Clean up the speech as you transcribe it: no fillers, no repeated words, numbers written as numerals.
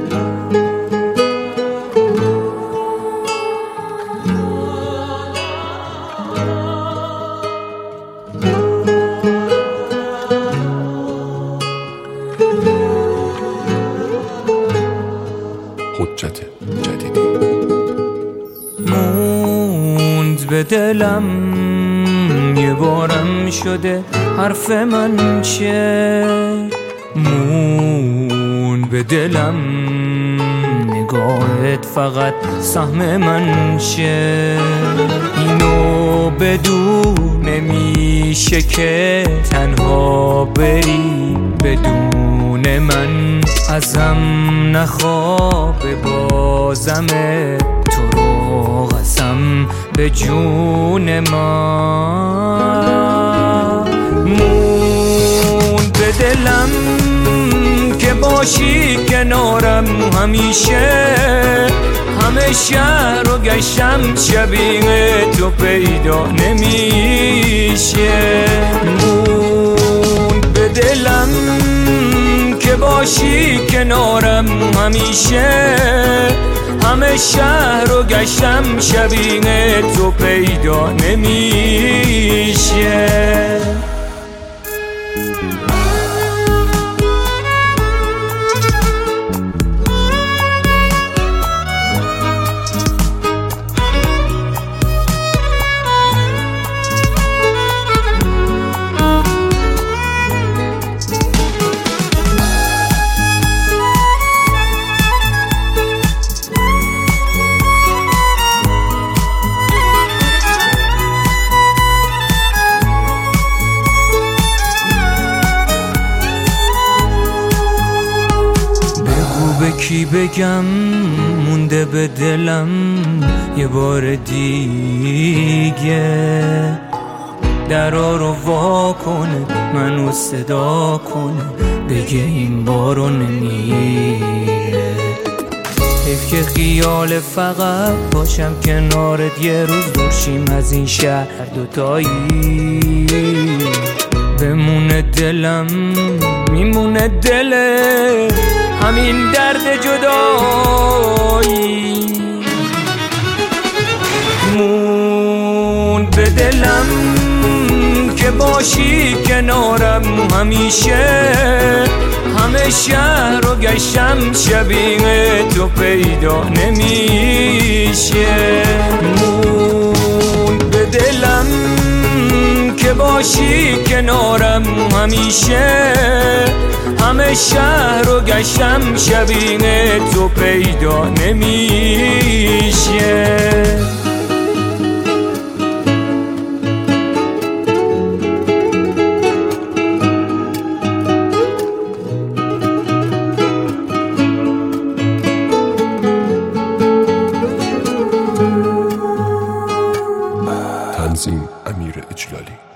حجت جدیدی. موند به دلم یه بارم شده حرف من چه، موند به دلم نگاهت فقط سهم من چه. اینو بدون نمیشه که تنها بری بدون من، ازم نخواب بازمه تو رو قسم به جون ما. موند به دلم که باشی کنارم همیشه، همه شهر رو گشتم شبیه تو پیدا نمیشه. موند به دلم که باشی کنارم همیشه، همه شهر رو گشتم شبیه تو پیدا نمیشه. به کی بگم مونده به دلم یه بار دیگه، درا رو وا کنه منو صدا کنه بگه این بارو نمیره. حیف که خیال فقط باشم کنارت یه روز دورشیم از این شهر دوتایی. بمونه دلم میمونه دله همین درد جدایی. موند به دلم که باشی کنارم همیشه، همه شهر رو گشتم شبیه تو پیدا نمیشه. موند به دلم که باشی کنارم همیشه، همه شهر رو گشتم شبیه تو پیدا نمیشه. تنظیم امیر اجلالی.